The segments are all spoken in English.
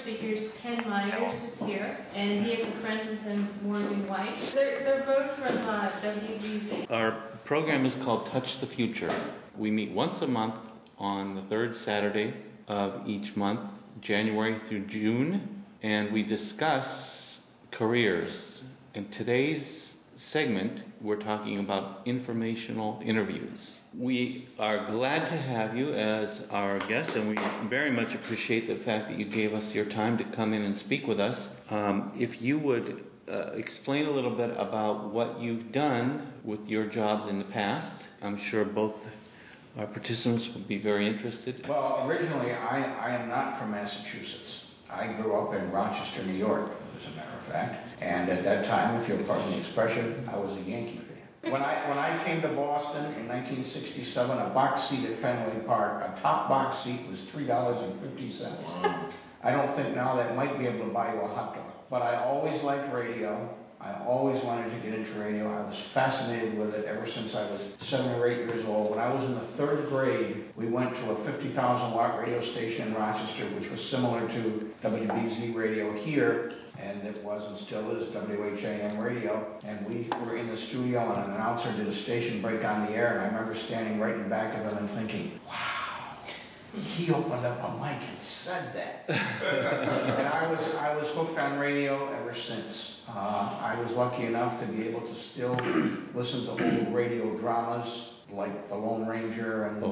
speakers, Ken Myers, is here, and he has a friend with him, Morgan White. They're both from WBZ. Our program is called Touch the Future. We meet once a month on the third Saturday of each month, January through June, and we discuss careers. In today's segment, we're talking about informational interviews. We are glad to have you as our guest, and we very much appreciate the fact that you gave us your time to come in and speak with us. If you would explain a little bit about what you've done with your jobs in the past, I'm sure both our participants would be very interested. Well, originally, I am not from Massachusetts. I grew up in Rochester, New York, as a matter of fact. And at that time, if you'll pardon the expression, I was a Yankee fan. When I came to Boston in 1967, a box seat at Fenway Park, a top box seat was $3.50. I don't think now that might be able to buy you a hot dog. But I always liked radio. I always wanted to get into radio. I was fascinated with it ever since I was 7 or 8 years old. When I was in the 3rd grade, we went to a 50,000 watt radio station in Rochester, which was similar to WBZ radio here, and it was and still is WHAM radio. And we were in the studio, and an announcer did a station break on the air, and I remember standing right in back of him and thinking, wow. He opened up a mic and said that. And I was hooked on radio ever since. I was lucky enough to be able to still listen to old radio dramas like The Lone Ranger and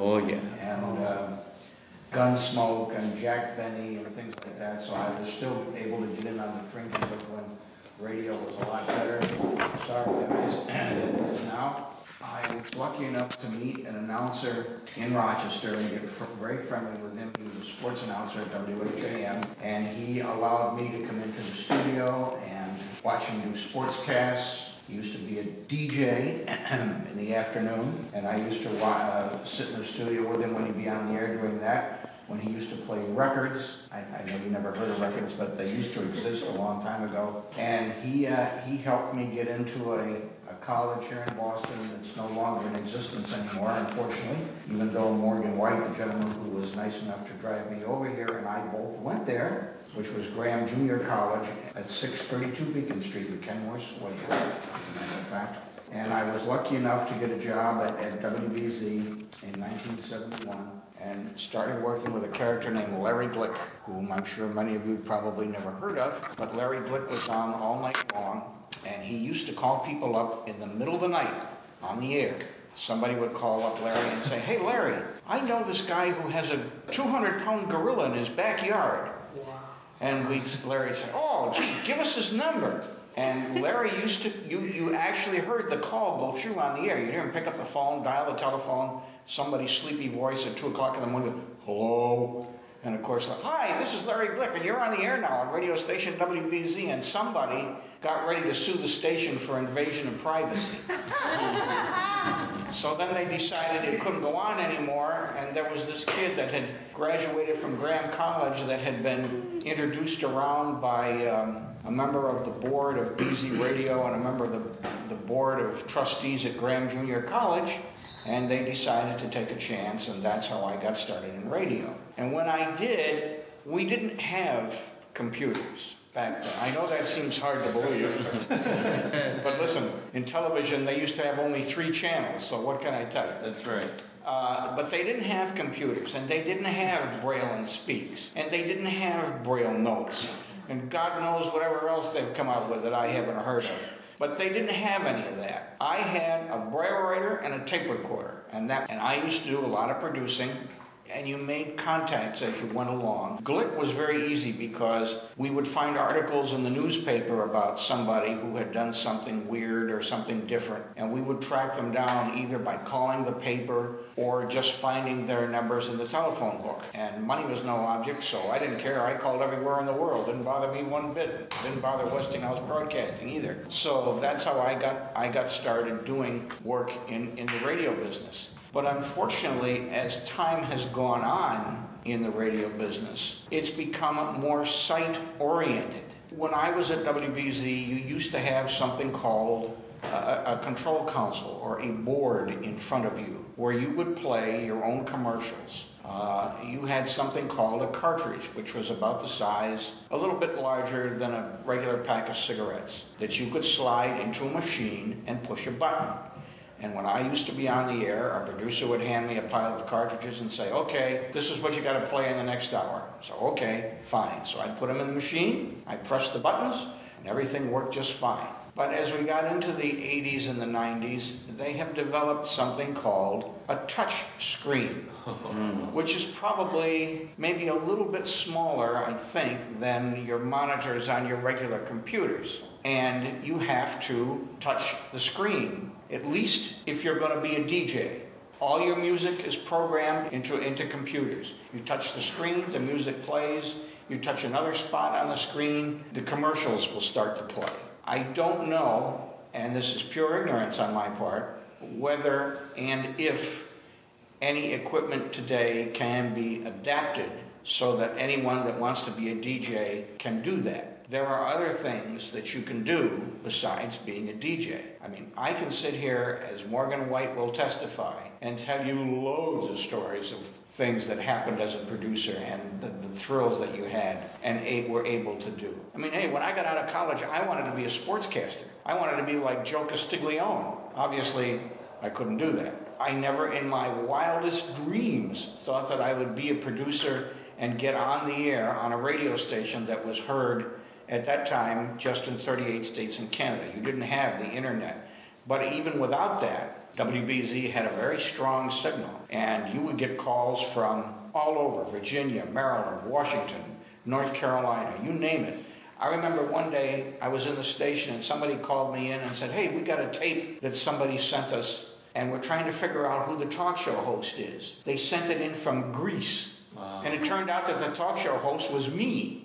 Gunsmoke and Jack Benny and things like that. So I was still able to get in on the fringes of when radio was a lot better. Sorry, guys, than it is now. I was lucky enough to meet an announcer in Rochester and get very friendly with him. He was a sports announcer at WHAM, and he allowed me to come into the studio and watch him do sportscasts. He used to be a DJ in the afternoon, and I used to sit in the studio with him when he'd be on the air doing that. When he used to play records, I know you never heard of records, but they used to exist a long time ago. And he helped me get into a college here in Boston that's no longer in existence anymore, unfortunately, even though Morgan White, the gentleman who was nice enough to drive me over here, and I both went there, which was Graham Junior College at 632 Beacon Street in Kenmore Sway, as a matter of fact. And I was lucky enough to get a job at WBZ in 1971 and started working with a character named Larry Glick, whom I'm sure many of you probably never heard of, but Larry Glick was on all night long, and he used to call people up in the middle of the night on the air. Somebody would call up Larry and say, "Hey Larry, I know this guy who has a 200-pound gorilla in his backyard." Wow. And Larry'd say, "Oh, gee, give us his number." And Larry used to, you actually heard the call go through on the air. You didn't pick up the phone, dial the telephone, somebody's sleepy voice at 2 o'clock in the morning, "Hello?" And of course, "Hi, this is Larry Glick, and you're on the air now on radio station WBZ," and somebody got ready to sue the station for invasion of privacy. So then they decided it couldn't go on anymore, and there was this kid that had graduated from Graham College that had been introduced around by a member of the board of BZ Radio and a member of the board of trustees at Graham Junior College, and they decided to take a chance, and that's how I got started in radio. And when I did, we didn't have computers back then. I know that seems hard to believe, but listen, in television they used to have only 3 channels, so what can I tell you? That's right. But they didn't have computers, and they didn't have Braille and Speaks, and they didn't have Braille notes, and God knows whatever else they've come out with that I haven't heard of. But they didn't have any of that. I had a Braille writer and a tape recorder, and I used to do a lot of producing, and you made contacts as you went along. Glick was very easy because we would find articles in the newspaper about somebody who had done something weird or something different, and we would track them down either by calling the paper or just finding their numbers in the telephone book. And money was no object, so I didn't care. I called everywhere in the world. Didn't bother me one bit. Didn't bother Westinghouse Broadcasting either. So that's how I got started doing work in the radio business. But unfortunately, as time has gone on in the radio business, it's become more site-oriented. When I was at WBZ, you used to have something called a control console or a board in front of you where you would play your own commercials. you had something called a cartridge, which was about the size, a little bit larger than a regular pack of cigarettes, that you could slide into a machine and push a button. And when I used to be on the air, our producer would hand me a pile of cartridges and say, okay, this is what you got to play in the next hour. So, okay, fine. So I'd put them in the machine, I'd press the buttons, and everything worked just fine. But as we got into the 80s and the 90s, they have developed something called a touch screen, which is probably maybe a little bit smaller, I think, than your monitors on your regular computers. And you have to touch the screen, at least if you're going to be a DJ. All your music is programmed into computers. You touch the screen, the music plays. You touch another spot on the screen, the commercials will start to play. I don't know, and this is pure ignorance on my part, whether and if any equipment today can be adapted so that anyone that wants to be a DJ can do that. There are other things that you can do besides being a DJ. I mean, I can sit here, as Morgan White will testify, and tell you loads of stories of things that happened as a producer and the thrills that you had and were able to do. I mean, hey, when I got out of college, I wanted to be a sportscaster. I wanted to be like Joe Castiglione. Obviously, I couldn't do that. I never in my wildest dreams thought that I would be a producer and get on the air on a radio station that was heard at that time just in 38 states and Canada. You didn't have the internet. But even without that, WBZ had a very strong signal, and you would get calls from all over, Virginia, Maryland, Washington, North Carolina, you name it. I remember one day I was in the station and somebody called me in and said, hey, we got a tape that somebody sent us, and we're trying to figure out who the talk show host is. They sent it in from Greece. Wow. And it turned out that the talk show host was me.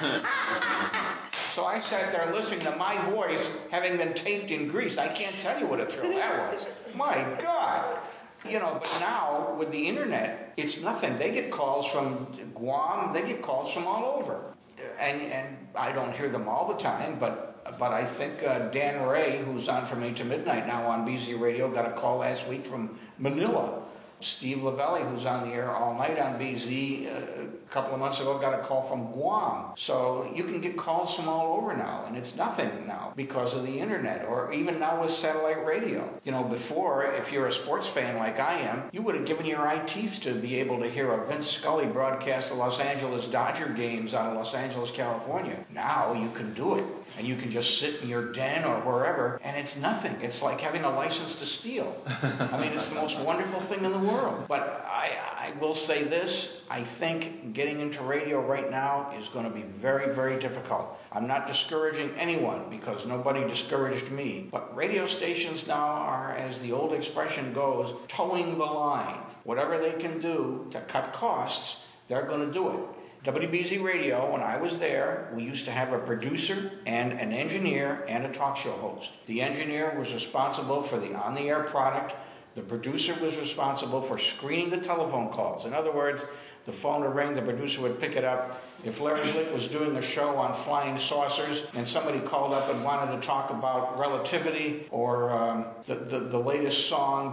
So I sat there listening to my voice having been taped in Greece. I can't tell you what a thrill that was. My God. You know, but now with the internet, it's nothing. They get calls from Guam. They get calls from all over. And I don't hear them all the time, but I think Dan Ray, who's on from 8 to midnight now on BZ Radio, got a call last week from Manila. Steve Lavelli, who's on the air all night on BZ, a couple of months ago got a call from Guam. So you can get calls from all over now, and it's nothing now because of the internet, or even now with satellite radio. You know, before, if you're a sports fan like I am, you would have given your eye teeth to be able to hear a Vince Scully broadcast the Los Angeles Dodger games out of Los Angeles, California. Now you can do it, and you can just sit in your den or wherever, and it's nothing. It's like having a license to steal. I mean, it's the most wonderful thing in the world. But I will say this, I think getting into radio right now is going to be very, very difficult. I'm not discouraging anyone because nobody discouraged me. But radio stations now are, as the old expression goes, towing the line. Whatever they can do to cut costs, they're going to do it. WBZ Radio, when I was there, we used to have a producer and an engineer and a talk show host. The engineer was responsible for the on-the-air product. The producer was responsible for screening the telephone calls. In other words, the phone would ring, the producer would pick it up. If Larry Glick was doing a show on flying saucers and somebody called up and wanted to talk about relativity or the latest song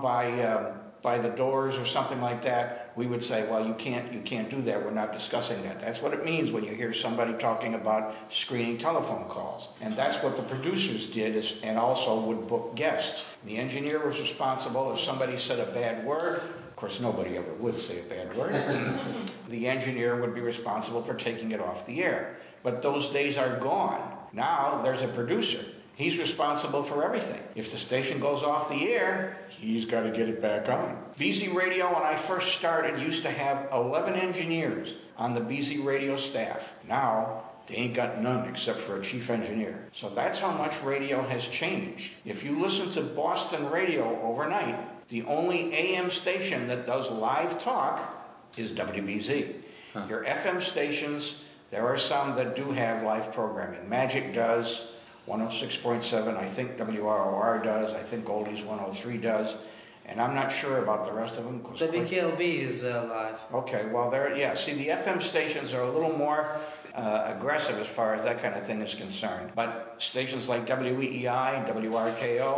by The Doors or something like that, we would say, well, you can't do that. We're not discussing that. That's what it means when you hear somebody talking about screening telephone calls. And that's what the producers did, and also would book guests. The engineer was responsible if somebody said a bad word. Of course, nobody ever would say a bad word. The engineer would be responsible for taking it off the air. But those days are gone. Now there's a producer. He's responsible for everything. If the station goes off the air, he's got to get it back on. BZ Radio, when I first started, used to have 11 engineers on the BZ Radio staff. Now, they ain't got none except for a chief engineer. So that's how much radio has changed. If you listen to Boston radio overnight, the only AM station that does live talk is WBZ. Huh. Your FM stations, there are some that do have live programming. Magic does. 106.7, I think WROR does, I think Goldie's 103 does, and I'm not sure about the rest of them. WKLB is live. Okay, well, see, the FM stations are a little more aggressive as far as that kind of thing is concerned, but stations like WEEI and WRKO,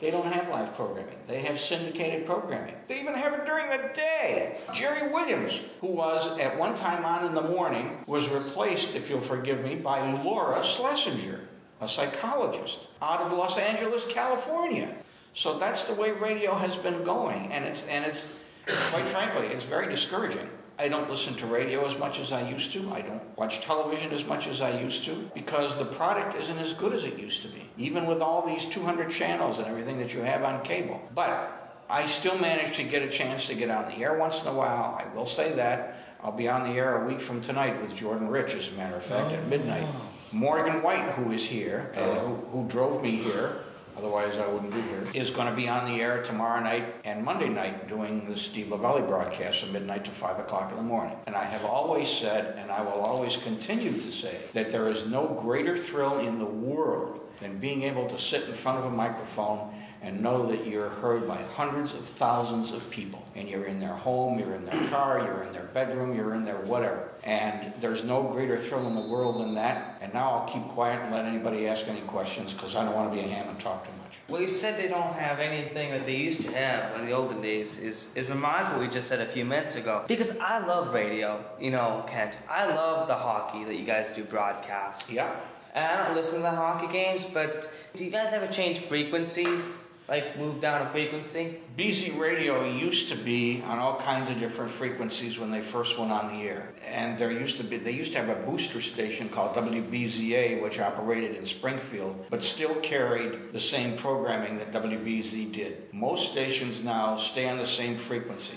They don't have live programming. They have syndicated programming. They even have it during the day. Jerry Williams, who was at one time on in the morning, was replaced, if you'll forgive me, by Laura Schlesinger, a psychologist out of Los Angeles, California. So that's the way radio has been going, and it's quite frankly, it's very discouraging. I don't listen to radio as much as I used to. I don't watch television as much as I used to because the product isn't as good as it used to be, even with all these 200 channels and everything that you have on cable. But I still manage to get a chance to get on the air once in a while. I will say that. I'll be on the air a week from tonight with Jordan Rich, as a matter of fact, at midnight. Morgan White, who is here, who drove me here, otherwise I wouldn't be here, is going to be on the air tomorrow night and Monday night doing the Steve Lavelli broadcast from midnight to 5 o'clock in the morning. And I have always said, and I will always continue to say, that there is no greater thrill in the world than being able to sit in front of a microphone and know that you're heard by hundreds of thousands of people. And you're in their home, you're in their car, you're in their bedroom, you're in their whatever. And there's no greater thrill in the world than that. And now I'll keep quiet and let anybody ask any questions because I don't want to be a ham and talk too much. Well, you said they don't have anything that they used to have in the olden days is remarkable what you just said a few minutes ago. Because I love radio, Kent. I love the hockey that you guys do broadcasts. Yeah. And I don't listen to the hockey games, but do you guys ever change frequencies? Like move down a frequency? BZ Radio used to be on all kinds of different frequencies when they first went on the air. And they used to have a booster station called WBZA, which operated in Springfield, but still carried the same programming that WBZ did. Most stations now stay on the same frequency.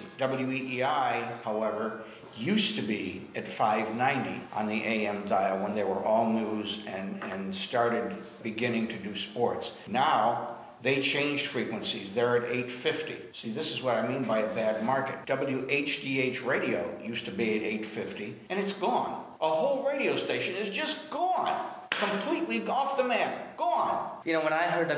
WEEI, however, used to be at 590 on the AM dial when they were all news and started beginning to do sports. Now, they changed frequencies. They're at 850. See, this is what I mean by a bad market. WHDH radio used to be at 850, and it's gone. A whole radio station is just gone. Completely off the map. Gone. When I heard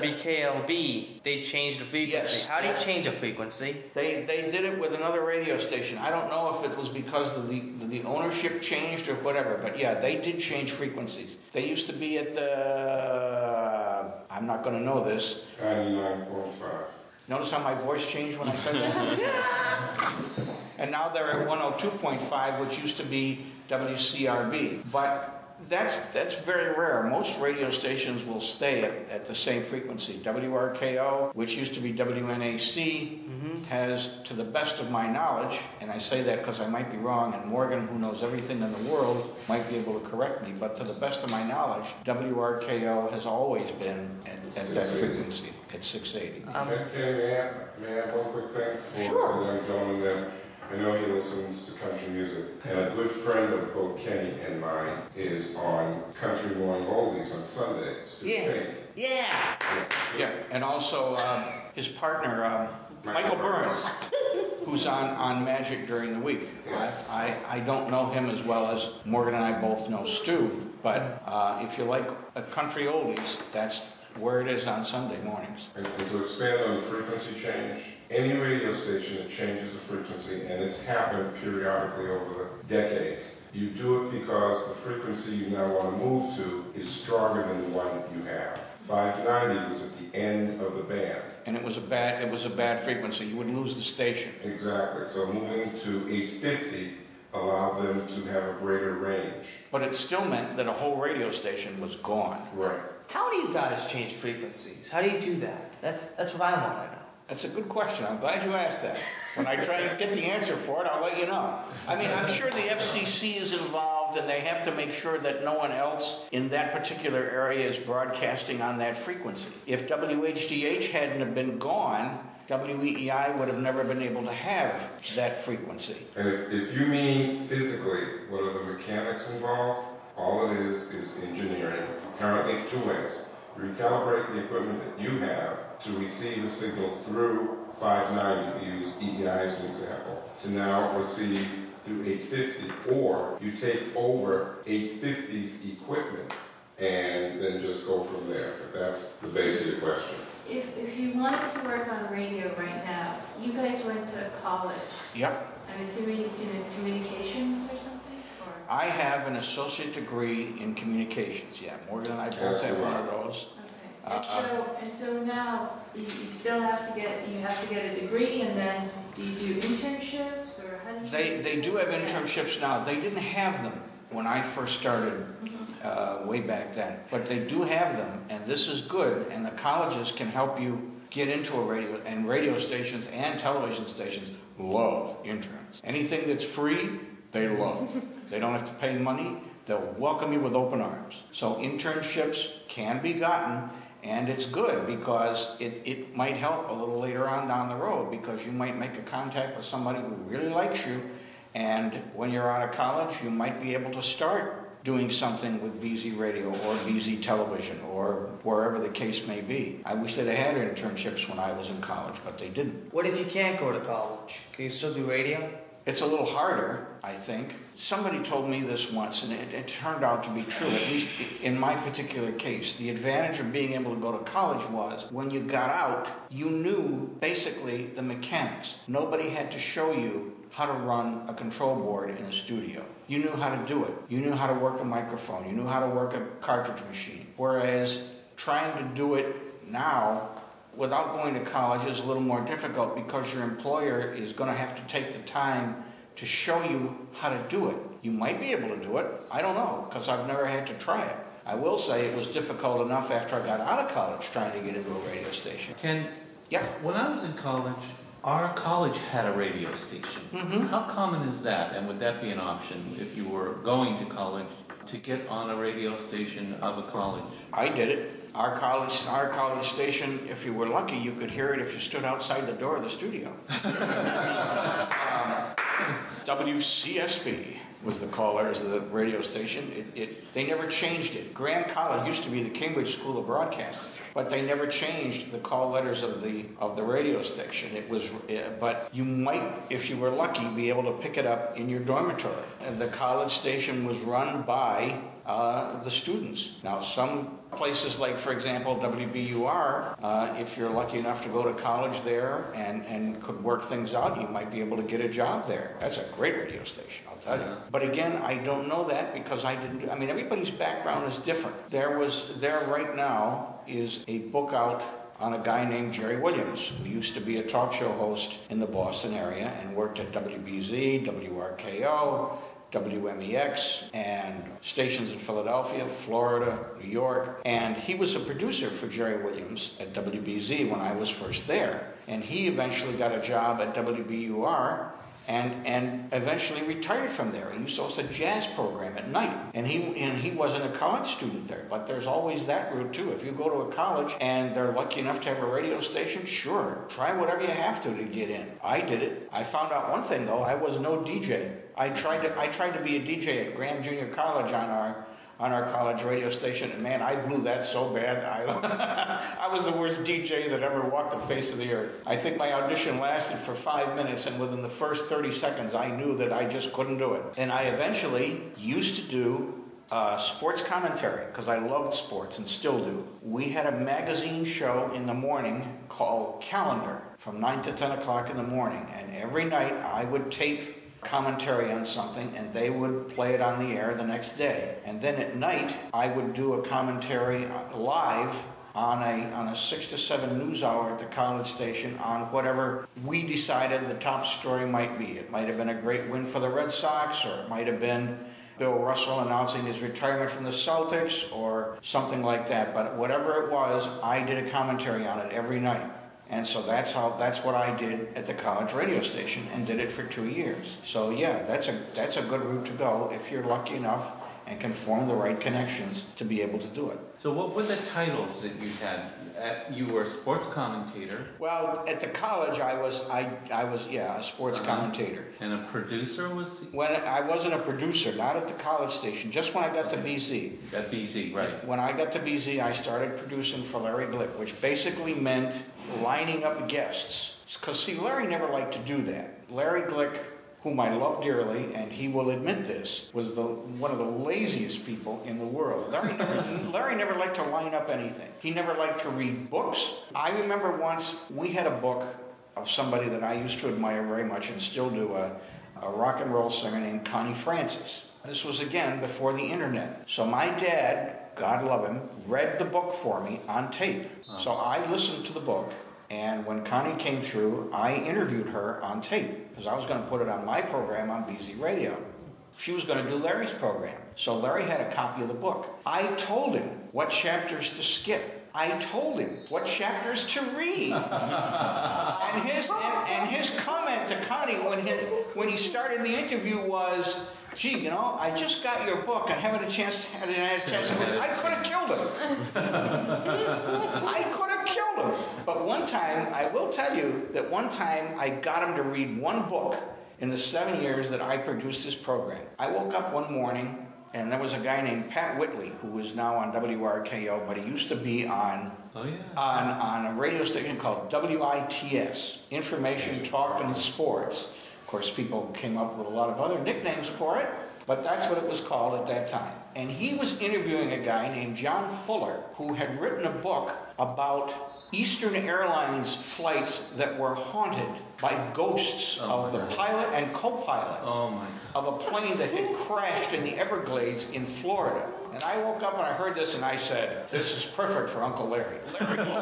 WKLB, they changed the frequency. Yes. How do you change a frequency? They did it with another radio station. I don't know if it was because the ownership changed or whatever, but yeah, they did change frequencies. They used to be at I'm not going to know this. 99.5. Notice how my voice changed when I said that? And now they're at 102.5, which used to be WCRB. But that's very rare. Most radio stations will stay at the same frequency. WRKO, which used to be WNAC, has, to the best of my knowledge, and I say that because I might be wrong, and Morgan, who knows everything in the world, might be able to correct me, but to the best of my knowledge, WRKO has always been at that frequency, at 680. May I add one quick thing for the young gentleman there? I know he listens to country music, and a good friend of both Kenny and mine is on Country Morning Oldies on Sundays. Stu Fink. Yeah, and also his partner, Michael Burns, who's on Magic during the week. Yes. I don't know him as well as Morgan and I both know Stu, but if you like a country oldies, that's where it is on Sunday mornings. And to expand on the frequency change, any radio station that changes the frequency, and it's happened periodically over the decades, you do it because the frequency you now want to move to is stronger than the one you have. 590 was at the end of the band. And it was a bad frequency. You would lose the station. Exactly. So moving to 850 allowed them to have a greater range. But it still meant that a whole radio station was gone. Right. How do you guys change frequencies? How do you do that? That's what I want to know. That's a good question. I'm glad you asked that. When I try to get the answer for it, I'll let you know. I mean, I'm sure the FCC is involved, and they have to make sure that no one else in that particular area is broadcasting on that frequency. If WHDH hadn't have been gone, WEEI would have never been able to have that frequency. And if you mean physically, what are the mechanics involved? All it is engineering. Currently, two ways. Recalibrate the equipment that you have to receive the signal through 590, we use EEI as an example, to now receive through 850, or you take over 850's equipment and then just go from there, if that's the base of your question. If you wanted to work on radio right now, you guys went to college. Yep. I'm assuming in communications or something? Or? I have an associate degree in communications. Yeah, Morgan and I both have one of those. Okay. And so now you still have to get a degree, and then do you do internships, or how do you? They do have internships now. They didn't have them when I first started way back then, but they do have them, and this is good. And the colleges can help you get into a radio, and radio stations and television stations love interns. Anything that's free, they love. They don't have to pay money. They'll welcome you with open arms. So internships can be gotten, and it's good because it might help a little later on down the road, because you might make a contact with somebody who really likes you, and when you're out of college, you might be able to start doing something with BZ Radio or BZ Television or wherever the case may be. I wish they'd had internships when I was in college, but they didn't. What if you can't go to college? Can you still do radio? It's a little harder, I think. Somebody told me this once, and it turned out to be true, at least in my particular case. The advantage of being able to go to college was when you got out, you knew basically the mechanics. Nobody had to show you how to run a control board in a studio. You knew how to do it. You knew how to work a microphone. You knew how to work a cartridge machine. Whereas trying to do it now without going to college is a little more difficult, because your employer is going to have to take the time to show you how to do it. You might be able to do it. I don't know, because I've never had to try it. I will say it was difficult enough after I got out of college trying to get into a radio station. Ken, Yeah. when I was in college, our college had a radio station. How common is that? And would that be an option if you were going to college to get on a radio station of a college? I did it. Our college station, if you were lucky, you could hear it if you stood outside the door of the studio. WCSB was the call letters of the radio station. They never changed it. Graham College used to be the Cambridge School of Broadcasting, but they never changed the call letters of the radio station. But you might, if you were lucky, be able to pick it up in your dormitory. And the college station was run by the students. Now, some places like, for example, WBUR, if you're lucky enough to go to college there and could work things out, you might be able to get a job there. That's a great radio station, I'll tell you. But again, I don't know that because everybody's background is different. There right now is a book out on a guy named Jerry Williams, who used to be a talk show host in the Boston area and worked at WBZ, WRKO, WMEX, and stations in Philadelphia, Florida, New York. And he was a producer for Jerry Williams at WBZ when I was first there. And he eventually got a job at WBUR and eventually retired from there. He used to host a jazz program at night. And he wasn't a college student there, but there's always that route too. If you go to a college and they're lucky enough to have a radio station, sure, try whatever you have to get in. I did it. I found out one thing though, I was no DJ. I tried to be a DJ at Graham Junior College on our college radio station, and man, I blew that so bad. I was the worst DJ that ever walked the face of the earth. I think my audition lasted for 5 minutes, and within the first 30 seconds, I knew that I just couldn't do it. And I eventually used to do sports commentary, because I loved sports and still do. We had a magazine show in the morning called Calendar from 9 to 10 o'clock in the morning, and every night I would tape commentary on something and they would play it on the air the next day. And then at night I would do a commentary live on a 6 to 7 news hour at the college station on whatever we decided the top story might be. It might have been a great win for the Red Sox, or it might have been Bill Russell announcing his retirement from the Celtics, or something like that. But whatever it was, I did a commentary on it every night. And so that's what I did at the college radio station, and did it for 2 years. So yeah, that's a good route to go if you're lucky enough and can form the right connections to be able to do it. So what were the titles that you had? You were a sports commentator. Well, at the college I was a sports commentator. And a producer was? When I wasn't a producer, not at the college station, just when I got to BZ. At BZ, right. When I got to BZ, I started producing for Larry Glick, which basically meant lining up guests. Because, see, Larry never liked to do that. Larry Glick, whom I love dearly, and he will admit this, was one of the laziest people in the world. Larry never liked to line up anything. He never liked to read books. I remember once we had a book of somebody that I used to admire very much and still do, a rock and roll singer named Connie Francis. This was again before the internet. So my dad, God love him, read the book for me on tape. So I listened to the book, and when Connie came through, I interviewed her on tape because I was going to put it on my program on BZ Radio. She was going to do Larry's program. So Larry had a copy of the book. I told him what chapters to skip. I told him what chapters to read. and his comment to Connie when he started the interview was, gee, you know, I just got your book. I haven't had a chance to read it. I could have killed him. I could have killed him. But one time, I will tell you that one time I got him to read one book in the 7 years that I produced this program. I woke up one morning, and there was a guy named Pat Whitley, who is now on WRKO, but he used to be on a radio station called WITS, Information, Talk, and Sports. Of course, people came up with a lot of other nicknames for it, but that's what it was called at that time. And he was interviewing a guy named John Fuller, who had written a book about Eastern Airlines flights that were haunted by ghosts of the pilot and co-pilot of a plane that had crashed in the Everglades in Florida. And I woke up and I heard this and I said, this is perfect for Uncle Larry. Larry will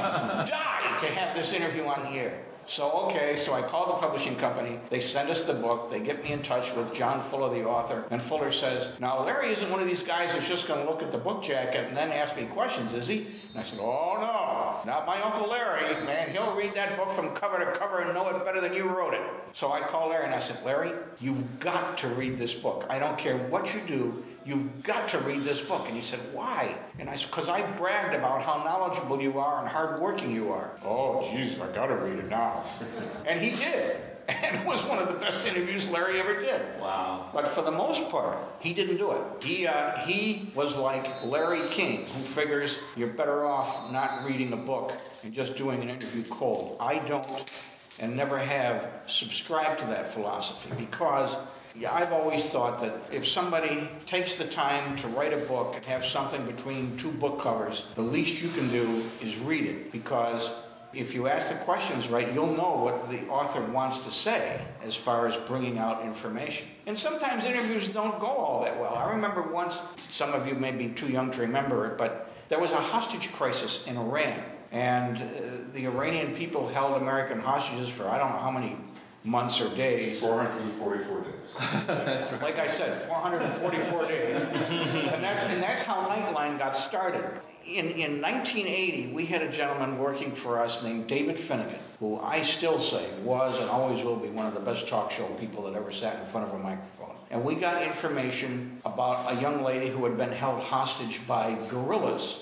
die to have this interview on the air. So I called the publishing company. They send us the book. They get me in touch with John Fuller, the author. And Fuller says, now, Larry isn't one of these guys that's just going to look at the book jacket and then ask me questions, is he? And I said, oh, no, not my Uncle Larry. Man, he'll read that book from cover to cover and know it better than you wrote it. So I called Larry and I said, Larry, you've got to read this book. I don't care what you do. You've got to read this book. And he said, why? And I said, because I bragged about how knowledgeable you are and hardworking you are. Oh, jeez, I got to read it now. And he did. And it was one of the best interviews Larry ever did. Wow. But for the most part, he didn't do it. He was like Larry King, who figures you're better off not reading a book and just doing an interview cold. I don't, and never have, subscribed to that philosophy because I've always thought that if somebody takes the time to write a book and have something between two book covers, the least you can do is read it, because if you ask the questions right, you'll know what the author wants to say as far as bringing out information. And sometimes interviews don't go all that well. I remember once, some of you may be too young to remember it, but there was a hostage crisis in Iran, and the Iranian people held American hostages for I don't know how many months or days. 444 days. That's right. Like I said, 444 days. and that's how Nightline got started. In 1980, we had a gentleman working for us named David Finnegan, who I still say was and always will be one of the best talk show people that ever sat in front of a microphone. And we got information about a young lady who had been held hostage by guerrillas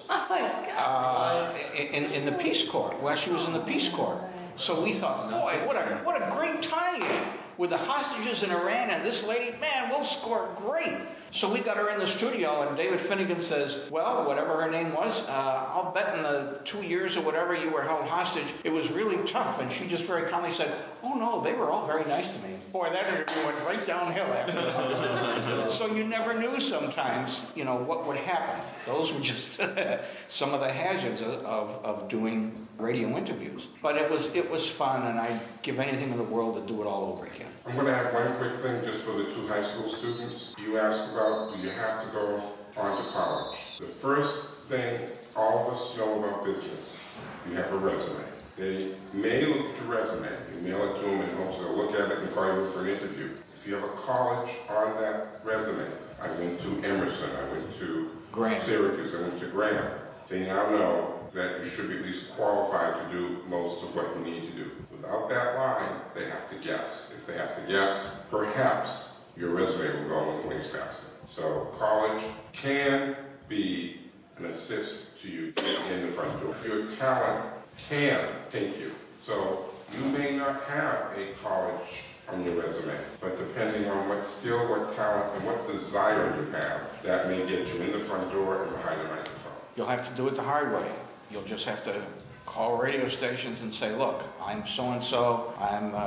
in the Peace Corps, while she was in the Peace Corps. So we thought, boy, what a great tie-in with the hostages in Iran and this lady. Man, we'll score great. So we got her in the studio, and David Finnegan says, well, whatever her name was, I'll bet in the 2 years or whatever you were held hostage, it was really tough. And she just very calmly said, oh, no, they were all very nice to me. Boy, that interview went right downhill after that. So you never knew sometimes, what would happen. Those were just some of the hazards of doing radio interviews. But it was fun, and I'd give anything in the world to do it all over again. I'm going to add one quick thing just for the 2 high school students. You asked about, do you have to go on to college? The first thing all of us know about business, you have a resume. They may look at your resume. You mail it to them in hopes they'll look at it and call you for an interview. If you have a college on that resume, I went to Emerson, I went to Syracuse, I went to Graham. They now know that you should be at least qualified to do most of what you need to do. Without that line, they have to guess. If they have to guess, perhaps your resume will go in the wastebasket. So college can be an assist to you in the front door. Your talent can take you. So you may not have a college on your resume, but depending on what skill, what talent, and what desire you have, that may get you in the front door and behind the microphone. You'll have to do it the hard way. You'll just have to call radio stations and say, look, I'm so-and-so, I'm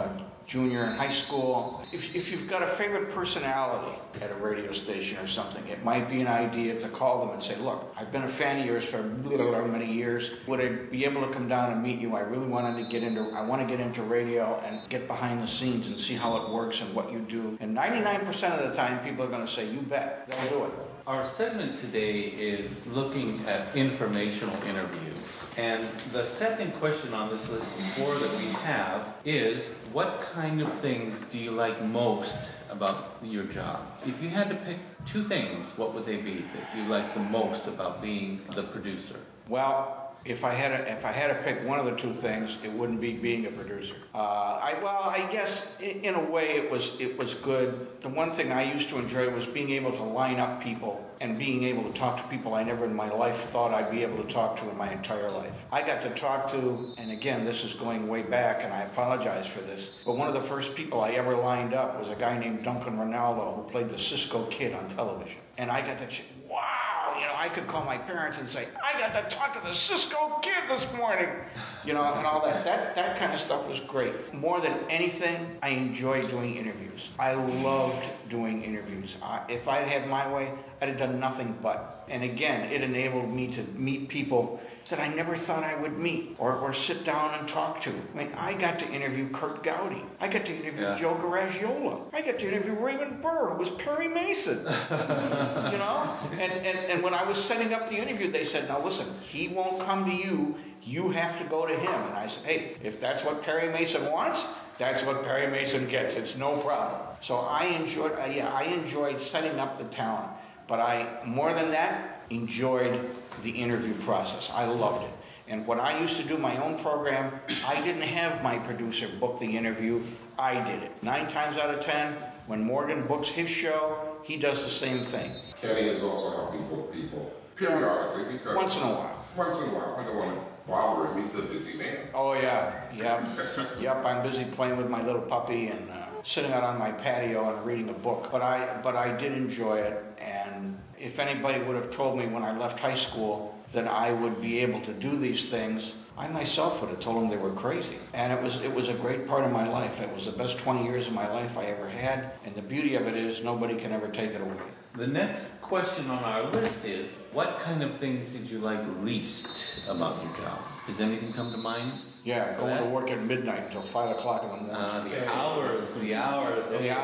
junior in high school. If you've got a favorite personality at a radio station or something, it might be an idea to call them and say, look, I've been a fan of yours for many years. Would I be able to come down and meet you? I really want to get into radio and get behind the scenes and see how it works and what you do. And 99% of the time, people are going to say, you bet, they'll do it. Our segment today is looking at informational interviews. And the second question on this list of 4 that we have is, what kind of things do you like most about your job? If you had to pick 2 things, what would they be that you like the most about being the producer? Well, if I had to pick one of the 2 things, it wouldn't be being a producer. I guess in a way it was good. The one thing I used to enjoy was being able to line up people and being able to talk to people I never in my life thought I'd be able to talk to in my entire life. I got to talk to, and again, this is going way back, and I apologize for this, but one of the first people I ever lined up was a guy named Duncan Ronaldo, who played the Cisco Kid on television. And I got to, wow, I could call my parents and say, I got to talk to the Cisco Kid this morning, and all that. That kind of stuff was great. More than anything, I enjoyed doing interviews. I loved doing interviews. If I'd had my way, I'd have done nothing but. And again, it enabled me to meet people that I never thought I would meet or sit down and talk to. I mean, I got to interview Kurt Gowdy. I got to interview Joe Garagiola. I got to interview Raymond Burr, who was Perry Mason. And when I was setting up the interview, they said, now listen, he won't come to you. You have to go to him. And I said, hey, if that's what Perry Mason wants, that's what Perry Mason gets. It's no problem. So I enjoyed setting up the talent. But I, more than that, enjoyed the interview process. I loved it. And when I used to do my own program, I didn't have my producer book the interview. I did it. 9 times out of 10, when Morgan books his show, he does the same thing. Kenny has also helped me book people periodically because once in a while. I don't want to bother him. He's a busy man. Oh yeah, yep. I'm busy playing with my little puppy and sitting out on my patio and reading a book. But I did enjoy it. And if anybody would have told me when I left high school that I would be able to do these things, I myself would have told them they were crazy. And it was a great part of my life. It was the best 20 years of my life I ever had. And the beauty of it is nobody can ever take it away. The next question on our list is, what kind of things did you like least about your job? Does anything come to mind? Yeah, going to work at midnight until 5 o'clock in the morning. The hours.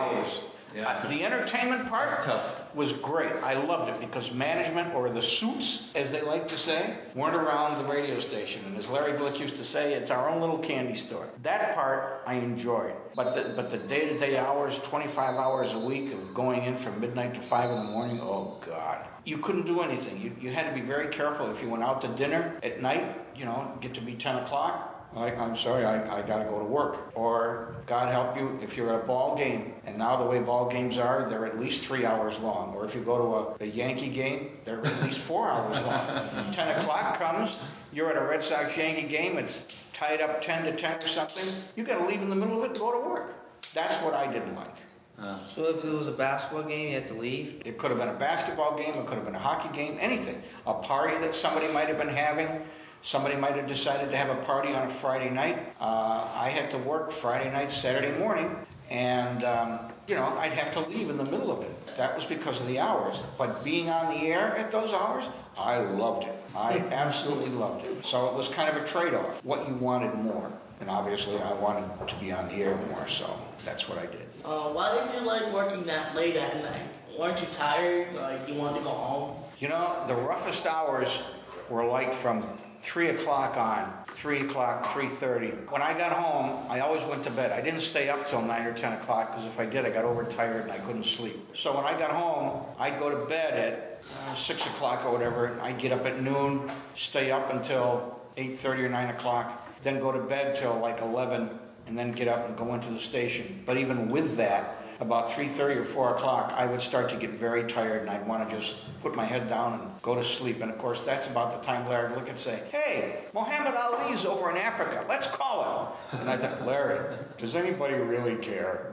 Yeah. The entertainment part was great. I loved it because management, or the suits, as they like to say, weren't around the radio station. And as Larry Glick used to say, it's our own little candy store. That part I enjoyed. But the day-to-day hours, 25 hours a week of going in from midnight to 5 in the morning, oh, God. You couldn't do anything. You had to be very careful. If you went out to dinner at night, get to be 10 o'clock, I'm sorry, I got to go to work. Or, God help you, if you're at a ball game, and now the way ball games are, they're at least 3 hours long. Or if you go to a Yankee game, they're at least 4 hours long. 10 o'clock comes, you're at a Red Sox-Yankee game, it's tied up 10 to 10 or something, you got to leave in the middle of it and go to work. That's what I didn't like. So if it was a basketball game, you had to leave? It could have been a basketball game, it could have been a hockey game, anything. A party that somebody might have been having. Somebody might have decided to have a party on a Friday night. I had to work Friday night, Saturday morning, and, I'd have to leave in the middle of it. That was because of the hours. But being on the air at those hours, I loved it. I absolutely loved it. So it was kind of a trade-off, what you wanted more. And obviously I wanted to be on the air more, so that's what I did. Why did you like working that late at night? Weren't you tired? Like you wanted to go home? The roughest hours were like from 3 o'clock on, 3 o'clock, 3:30. When I got home, I always went to bed. I didn't stay up till 9 or 10 o'clock because if I did, I got overtired and I couldn't sleep. So when I got home, I'd go to bed at 6 o'clock or whatever, and I'd get up at noon, stay up until 8:30 or 9 o'clock, then go to bed till like 11, and then get up and go into the station. But even with that, about 3:30 or 4 o'clock, I would start to get very tired, and I'd want to just put my head down and go to sleep. And of course, that's about the time Larry would look and say, "Hey, Muhammad Ali's over in Africa. Let's call him." And I thought, Larry, does anybody really care?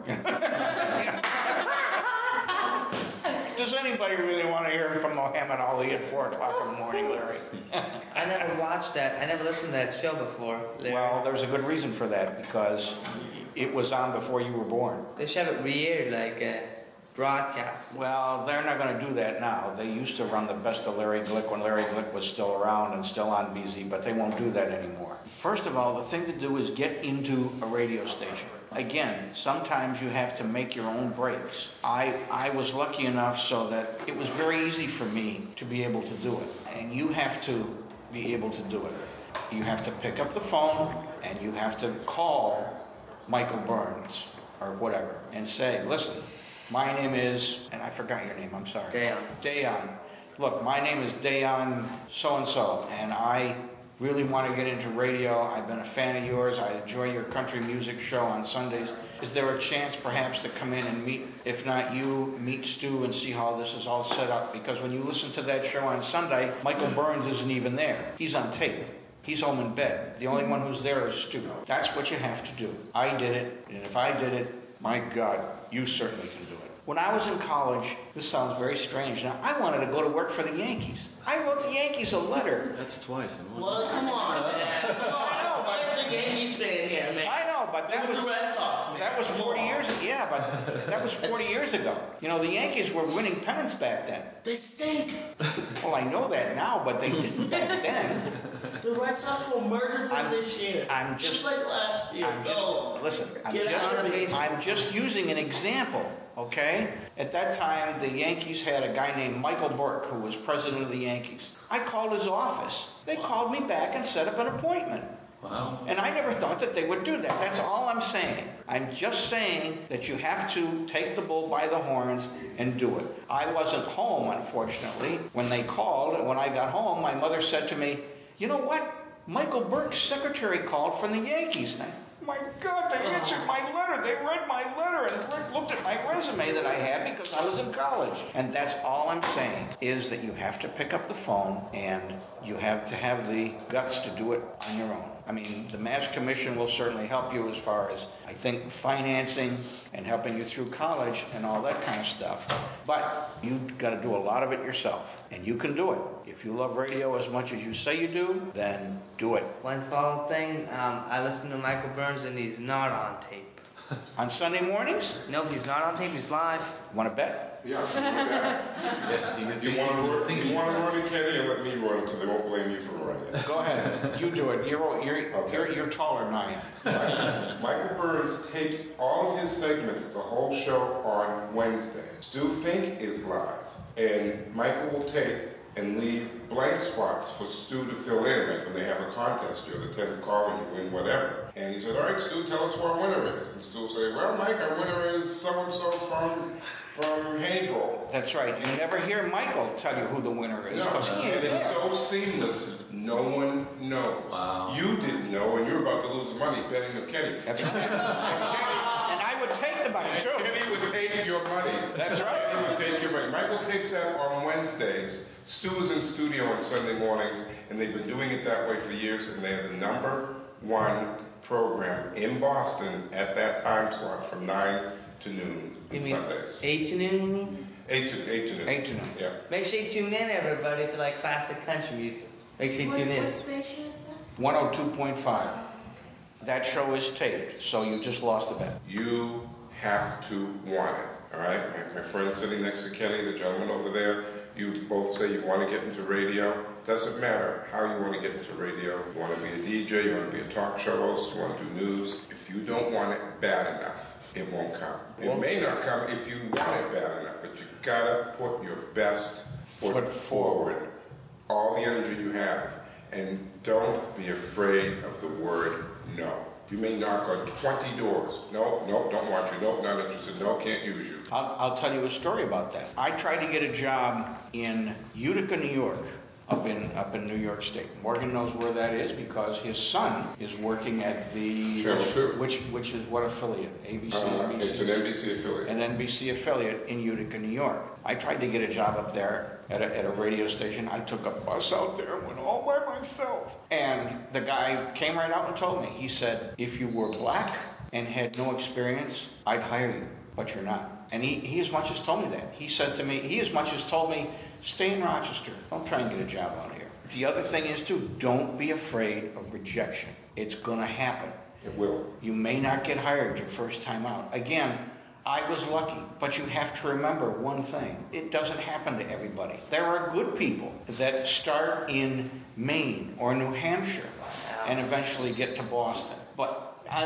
Does anybody really want to hear from Muhammad Ali at 4 o'clock in the morning, Larry? I never watched that. I never listened to that show before, Larry. Well, there's a good reason for that, because It was on before you were born. They should have it re-aired like a broadcast. Well, they're not going to do that now. They used to run the Best of Larry Glick when Larry Glick was still around and still on BZ, but they won't do that anymore. First of all, the thing to do is get into a radio station. Again, sometimes you have to make your own breaks. I was lucky enough so that it was very easy for me to be able to do it. And you have to be able to do it. You have to pick up the phone and you have to call Michael Burns or whatever and say, listen, my name is, and I forgot your name, I'm sorry. Dayon. Look, my name is Dayon so-and-so, and I really want to get into radio. I've been a fan of yours. I enjoy your country music show on Sundays. Is there a chance perhaps to come in and meet, if not you, meet Stu and see how this is all set up? Because when you listen to that show on Sunday, Michael Burns isn't even there. He's on tape. He's home in bed. The only one who's there is Stu. That's what you have to do. I did it, and if I did it, my God, you certainly can do it. When I was in college, this sounds very strange now, I wanted to go to work for the Yankees. I wrote the Yankees a letter. That's twice in one. Well, come on, man. Come on. I'm the Yankees fan here, man. I know, but that Look was at the Red Sox, man. that was 40 years ago. Yeah, but that was 40 years ago. You know, the Yankees were winning pennants back then. They stink. Well, I know that now, but they didn't back then. The Red Sox will murder them this year. I'm just just- like last year. I'm just using an example, okay? At that time, the Yankees had a guy named Michael Burke, who was president of the Yankees. I called his office. They called me back and set up an appointment. Wow. And I never thought that they would do that. That's all I'm saying. I'm just saying that you have to take the bull by the horns and do it. I wasn't home, unfortunately, when they called. And when I got home, my mother said to me, you know what? Michael Burke's secretary called from the Yankees. And my God, they answered my letter. They read my letter and looked at my resume that I had because I was in college. And that's all I'm saying, is that you have to pick up the phone and you have to have the guts to do it on your own. I mean, the Mass Commission will certainly help you as far as, I think, financing and helping you through college and all that kind of stuff. But you've got to do a lot of it yourself. And you can do it. If you love radio as much as you say you do, then do it. One follow thing, I listen to Michael Burns and he's not on tape. On Sunday mornings, Nope, he's not on tape, he's live. want to bet? Yeah, you want to run it, Kenny, and let me run it so they won't blame you for running it. Go ahead. You do it. You're taller than I am. Michael Burns tapes all of his segments, the whole show, on Wednesday. Stu Fink is live, and Michael will tape and leave blank spots for Stu to fill in, like when they have a contest, you're the 10th call and you win whatever. And he said, all right, Stu, tell us who our winner is. And Stu will say, well, Mike, our winner is so-and-so from Haverhill. That's right. You never hear Michael tell you who the winner is. No, 'Cause he ain't and it's there. so seamless, no one knows. Wow. You didn't know, and you're about to lose money betting with Kenny. That's right. And I would take the money, too. Kenny would take your money. That's right. Kenny would take your money. Michael takes that on Wednesdays. Stu is in studio on Sunday mornings, and they've been doing it that way for years, and they're the #1 program in Boston at that time slot from 9 to noon You on mean Sundays. 8 to noon, you mean? 8 to noon. 8 to noon. Yeah. Make sure you tune in, everybody, if you like classic country music. Make sure you tune in. What station is this? 102.5. That show is taped, so you just lost the bet. You have to want it, all right? My friend sitting next to Kenny, the gentleman over there, you both say you want to get into radio. Doesn't matter how you want to get into radio. You want to be a DJ, you want to be a talk show host, you want to do news. If you don't want it bad enough, it won't come. It may not come if you want it bad enough, but you gotta put your best foot forward. All the energy you have. And don't be afraid of the word no. You may knock on 20 doors. No, don't want you. Nope, not interested. No, can't use you. I'll tell you a story about that. I tried to get a job in Utica, New York, up in New York State. Morgan knows where that is because his son is working at the Channel 2. which is what affiliate? ABC. NBC? It's an NBC affiliate. An NBC affiliate in Utica, New York. I tried to get a job up there at a radio station. I took a bus out there and went all by myself. And the guy came right out and told me, he said, if you were black and had no experience, I'd hire you, but you're not. And he as much as told me that. He said to me, he as much as told me, stay in Rochester. Don't try and get a job out here. The other thing is, too, don't be afraid of rejection. It's going to happen. It will. You may not get hired your first time out. Again, I was lucky, but you have to remember one thing. It doesn't happen to everybody. There are good people that start in Maine or New Hampshire and eventually get to Boston. But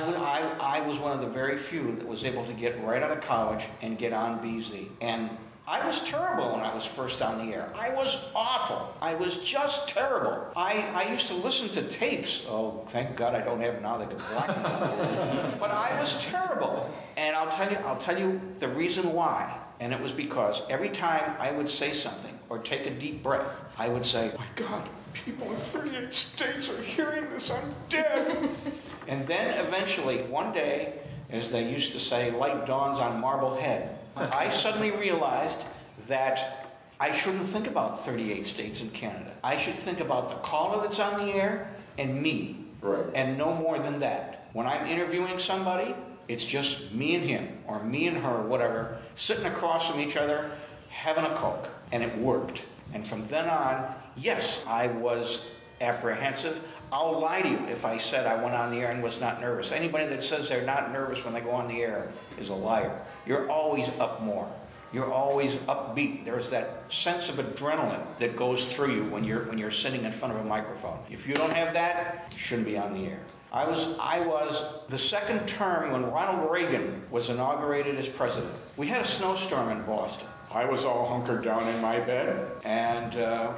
I was one of the very few that was able to get right out of college and get on BZ. And I was terrible when I was first on the air. I was awful. I was just terrible. I used to listen to tapes. Oh, thank God I don't have them now. They could block me. But I was terrible. And I'll tell you the reason why. And it was because every time I would say something or take a deep breath, I would say, "My God, people in 38 states are hearing this. I'm dead." And then eventually, one day, as they used to say, light dawns on Marblehead. I suddenly realized that I shouldn't think about 38 states in Canada. I should think about the caller that's on the air and me. Right. And no more than that. When I'm interviewing somebody, it's just me and him, or me and her, whatever, sitting across from each other, having a Coke. And it worked. And from then on, yes, I was apprehensive. I'll lie to you if I said I went on the air and was not nervous. Anybody that says they're not nervous when they go on the air is a liar. You're always up more. You're always upbeat. There's that sense of adrenaline that goes through you when you're sitting in front of a microphone. If you don't have that, you shouldn't be on the air. I was the second term when Ronald Reagan was inaugurated as president. We had a snowstorm in Boston. I was all hunkered down in my bed and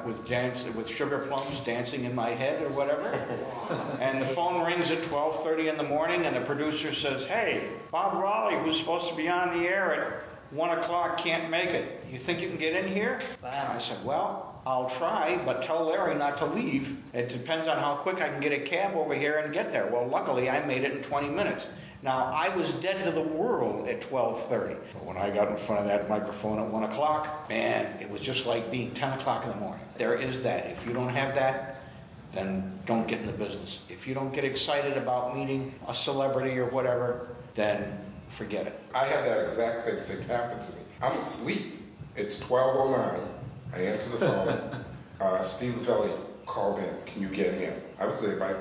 with sugar plums dancing in my head or whatever. And the phone rings at 12:30 in the morning and the producer says, "Hey, Bob Raleigh, who's supposed to be on the air at 1 o'clock, can't make it. You think you can get in here?" Wow. I said, "Well, I'll try, but tell Larry not to leave. It depends on how quick I can get a cab over here and get there." Well, luckily, I made it in 20 minutes. Now, I was dead to the world at 12:30. But when I got in front of that microphone at 1 o'clock, man, it was just like being 10 o'clock in the morning. There is that. If you don't have that, then don't get in the business. If you don't get excited about meeting a celebrity or whatever, then forget it. I had that exact same thing happen to me. I'm asleep. It's 12:09. I answer the phone. Steve Lavelli called in. "Can you get in?" I was there by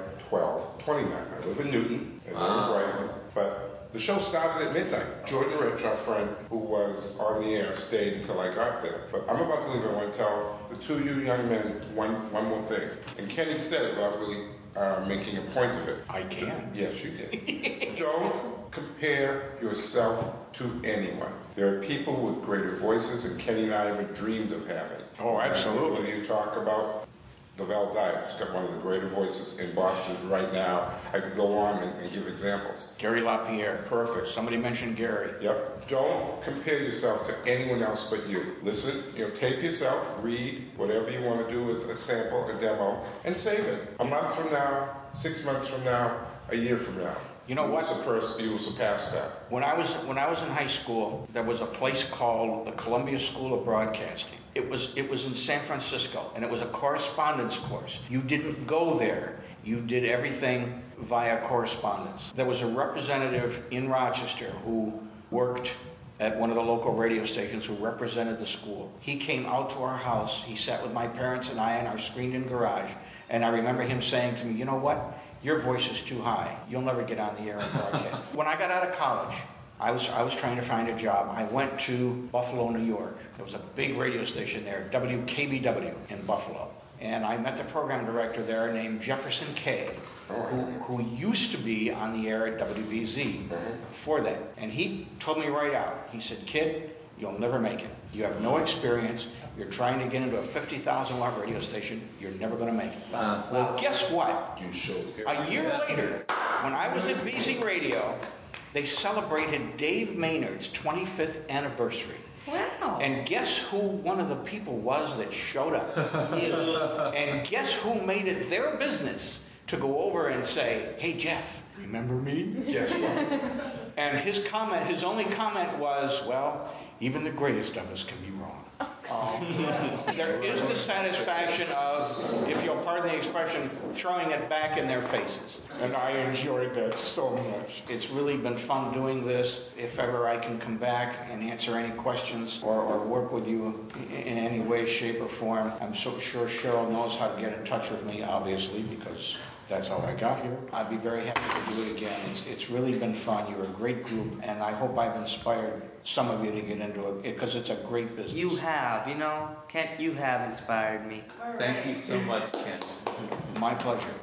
12:29. I live in Newton, and they're in Brighton. But the show started at midnight. Jordan Rich, our friend who was on the air, stayed until I got there. But I'm about to leave. I want to tell the two of you young men one more thing. And Kenny said it without really making a point of it. I can. Yes, you did. Don't compare yourself to anyone. There are people with greater voices, and Kenny and I ever dreamed of having. Oh, absolutely. When you talk about Lavelle Dyer, who's got one of the greater voices in Boston right now, I could go on and give examples. Gary LaPierre. Perfect. Somebody mentioned Gary. Yep. Don't compare yourself to anyone else but you. Listen, tape yourself, read, whatever you want to do as a sample, a demo, and save it. A month from now, 6 months from now, a year from now. You know what? You will surpass that. When I was in high school, there was a place called the Columbia School of Broadcasting. It was in San Francisco, and it was a correspondence course. You didn't go there. You did everything via correspondence. There was a representative in Rochester who worked at one of the local radio stations who represented the school. He came out to our house. He sat with my parents and I in our screened-in garage, and I remember him saying to me, "You know what? Your voice is too high. You'll never get on the air and broadcast." When I got out of college, I was trying to find a job. I went to Buffalo, New York. There was a big radio station there, WKBW in Buffalo. And I met the program director there named Jefferson Kay, who used to be on the air at WBZ before that. And he told me right out, he said, "Kid, you'll never make it. You have no experience. You're trying to get into a 50,000-watt radio station. You're never going to make it." Well, guess what? You showed him. A year later, when I was at BZ Radio, they celebrated Dave Maynard's 25th anniversary. Wow. And guess who one of the people was that showed up? And guess who made it their business to go over and say, "Hey, Jeff, remember me?" Guess what? And his only comment was, "Well, even the greatest of us can be wrong." There is the satisfaction of, if you'll pardon the expression, throwing it back in their faces. And I enjoyed that so much. It's really been fun doing this. If ever I can come back and answer any questions or work with you in any way, shape, or form, I'm so sure Cheryl knows how to get in touch with me, obviously, because that's how I got here. I'd be very happy to do it again. It's really been fun. You're a great group, and I hope I've inspired some of you to get into it, because it's a great business. You have, Kent, you have inspired me. All right. Thank you so much, Ken. My pleasure.